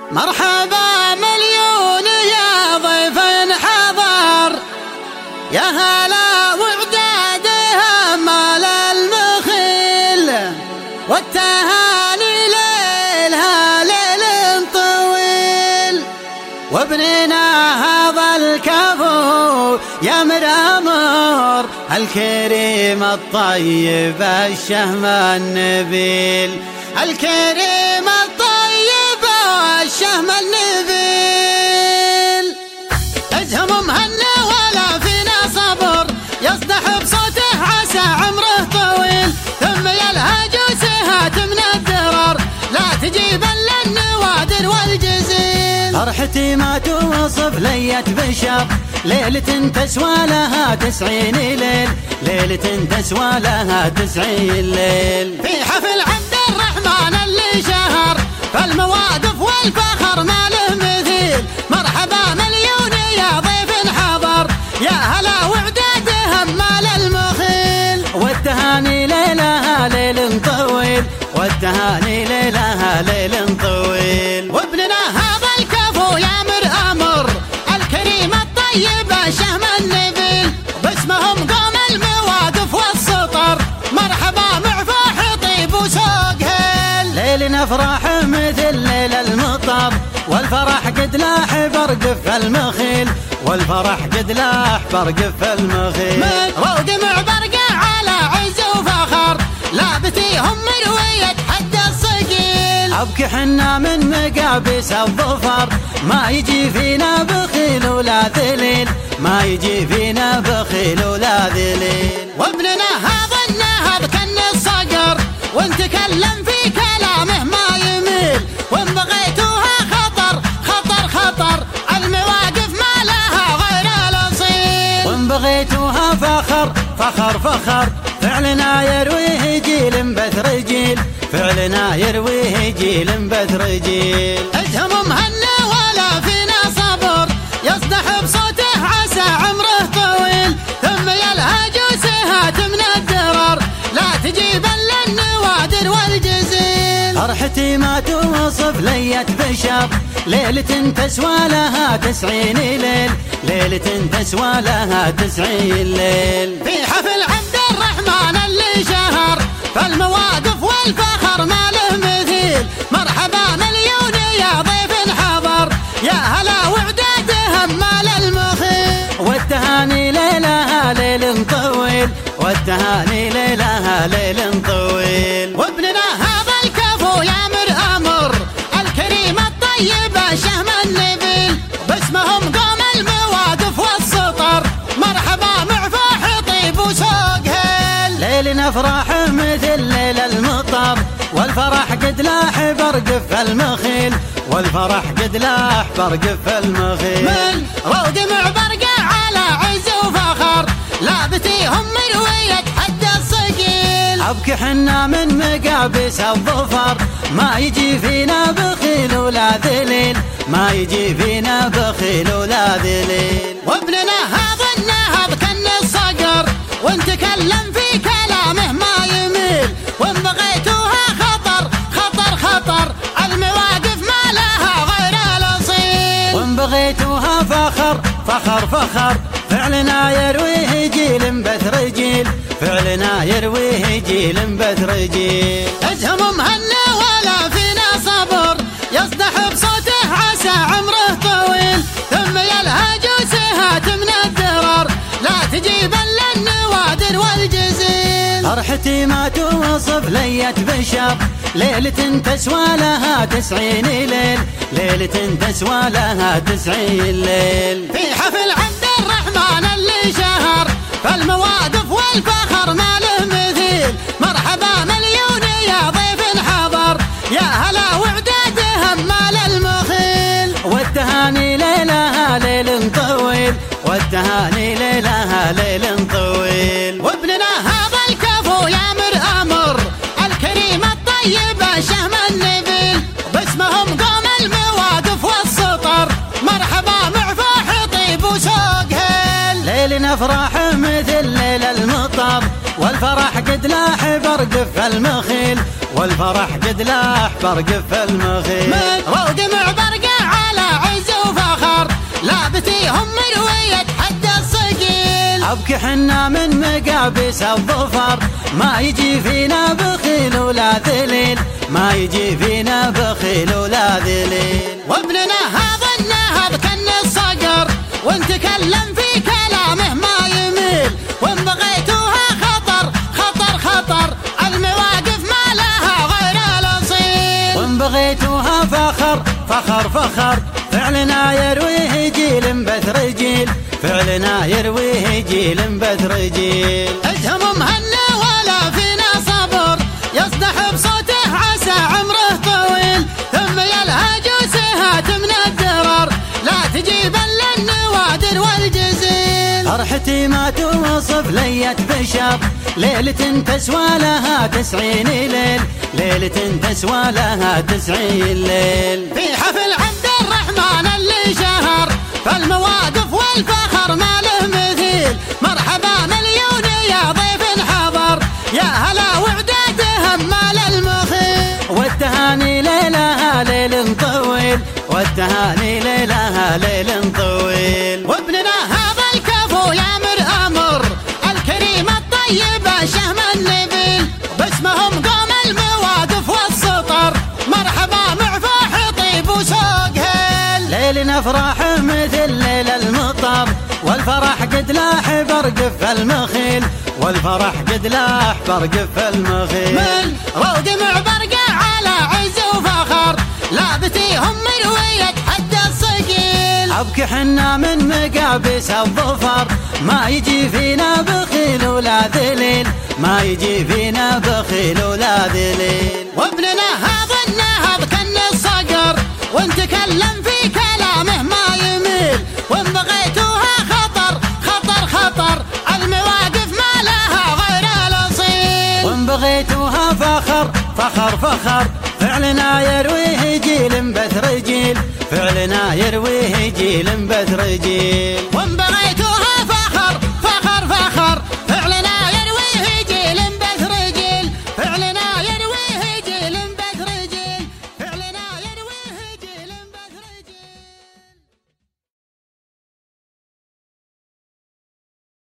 مرحبا مليون يا ضيف حضر، يا هلا وعداده مال المخيل، والتهاني ليلها ليل طويل، وابننا هذا الكفو يا مرامر الكريم الطيب الشهم النبيل، الكريم الطيب الشهم النبيل. اجهم مهنا ولا فينا صبر، يصدح بصوته عسى عمره طويل، ثم يلهج سهات من الدرر لا تجيب الا النوادر والجزيل. فرحتي ما توصف ليت بشر، ليلة تسوى لها 90 ليل، ليلة تسوى لها 90 ليل. في حفل عبد الرحمن اللي شهر، فالمواقف والفخر ما له مثيل، مرحبا مليون يا ضيف حضر، يا هلا وعداده مال المخيل، والتهاني ليلها ليل طويل، والتهاني ليلها ليل طويل. وابننا هذا الكفو يا مرامر الكريم الطيب الشهم النبيل، باسمهم قوم المواقف والسطر، مرحبا معفاح طيب وسوق هيل. ليل نفرح مثل ليل المطر، والفرح قد لاح برقف المخيل، والفرح قد لاح برقف المخيل. من روق معبرقة على عز وفخر، لابتيهم مروية حد الصقيل، أبكي حنا من مقابس الظفر، ما يجي فينا بخيل ولا ذليل، ما يجي فينا بخيل ولا ذليل. وابننا هذا النهض كن الصقر، ونتكلم في كلامه ما يميل، وان بغيتوها خطر خطر خطر، المواقف ما لها غير الاصيل، وان بغيتوها فخر فخر فخر، فعلنا يرويه جيل بثر جيل، فعلنا يرويه جيل بثر جيل. اجهم مهنا ولا فينا صبر، يصدح بصوته عسى عمره طويل، ثم يلهج سهات من الدرر لا تجيب الا النوادر والجزيل. فرحتي ما توصف ليت بشر، ليلة تسوى لها 90 ليل، ليلة تسوى لها 90 ليل. في حفل عبد الرحمن اللي شهر، فالمواقف والفخر ما له مثيل، مرحبا مليون يا ضيف حضر، يا هلا وعداده مال المخيل، والتهاني ليلها ليل طويل، والتهاني ليلها ليل طويل. وابننا هذا الكفو يا مرامر الكريم الطيب الشهم النبيل، باسمهم قوم المواقف والسطر، مرحبا معفاح طيب وسوق هيل. ليل نفرح مثل ليل المطر، والفرح قد لاح برقف المخيل، والفرح قد لاح برقف المخيل. من روق معبرقة على عز وفخر، لابتيهم مروية حد الصقيل، أبكي حنا من مقابس الظفر، ما يجي فينا بخيل ولا ذليل، ما يجي فينا بخيل ولا ذليل. وابننا هذا النهض كن الصقر، ونتكلم في كلامه ما يميل، وان بغيتوها خطر خطر خطر، المواقف ما لها غير الاصيل، وان بغيتوها فخر فخر فخر، فعلنا يرويه جيل بثر جيل، فعلنا يرويه جيل بثر جيل. اجهم مهنا ولا فينا صبر، يصدح بصوته عسى عمره طويل، ثم يلهج سهات من الدرر لا تجيب الا النوادر والجزيل. فرحتي ما توصف ليت بشر، ليلة تسوى لها 90 ليل، ليلة تسوى لها 90 ليل. في حفل عبد الرحمن اللي شهر، فالمواقف والفخر ما له مثيل، مرحبا مليون يا ضيف حضر، يا هلا وعداده مال المخيل، والتهاني ليلها ليل طويل، والتهاني ليلها ليل طويل. وابننا هذا الكفو يا مرامر الكريم الطيب الشهم النبيل، باسمهم قوم المواقف والسطر، مرحبا معفاح طيب وسوق هيل. ليل نفرح مثل ليل المطر، والفرح قد لاح برقف المخيل، والفرح قد لاح برقف المخيل. من روق معبرقة أبكي حنا من مقابس الظفر، ما يجي فينا بخيل ولا ذليل، ما يجي فينا بخيل ولا ذليل. وابننا هذا النهض كان الصقر، ونتكلم في كلامه ما يميل، وان بغيتوها خطر خطر خطر، المواقف ما لها غير الاصيل. وان بغيتوها فخر فخر فخر، فعلنا يرويه جيل بثر جيل، فعلنا يرويه جيل بثر جيل. اجهم مهنا ولا فينا صبر، يصدح بصوته عسى عمره طويل، ثم يلهج وسهات من الدرر، لا تجيب الا النوادر والجزيل. فرحتي ما توصف ليت بشر، ليلة تسوى لها 90 ليل، ليلة تسوى لها 90 ليل. في حفل عبد الرحمن اللي شهر، فالمواقف والفخر ما له مثيل، مرحبا مليون يا ضيف حضر، يا هلا وعدادهم مال المخيل. والتهاني ليلها ليل طويل، والتهاني ليلها ليل طويل. وابننا هذا الكفو يامر امر، الكريم الطيب شهم النبيل، باسمهم قام المواقف والسطر، مرحبا مع فاح طيب وسوق هيل. ليل نفرح مثل ليل المطر، والفرح قد لاح برقف المخيل، والفرح قد لاح برقف المخيل. من روق مع برقع على عز وفخر، لابتيهم مروية حد الصقيل. أبكي حنا من مقابس الظفر، ما يجي فينا بخيل ولا ذليل، ما يجي فينا بخيل ولا ذليل. وابننا هذا النهض كان الصقر، ونتكلم في كلامه ما يميل، وان بغيتوها خطر خطر خطر، المواقف ما لها غير الاصيل. وان بغيتوها فخر فخر فخر، فعلنا يرويه جيل بثر جيل، فعلنا يرويه جيل بثر جيل.